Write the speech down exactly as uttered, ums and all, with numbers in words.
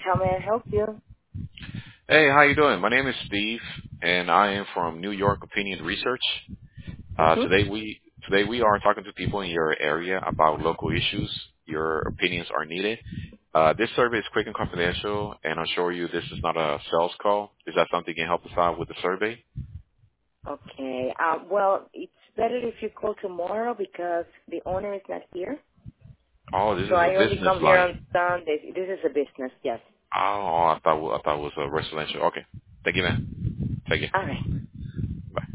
How may I help you? Hey, how you doing? My name is Steve, and I am from New York Opinion Research. Uh, Mm-hmm. today we today we are talking to people in your area about local issues. Your opinions are needed. Uh, this survey is quick and confidential, and I'll assure you this is not a sales call. Is that something you can help us out with the survey? Okay. Um, well, it's better if you call tomorrow because the owner is not here. Oh, this So is a I only business come here line. on Sundays. This is a business, yes. Oh, I thought I thought it was a residential. Okay, thank you, man. Thank you. All right. Bye.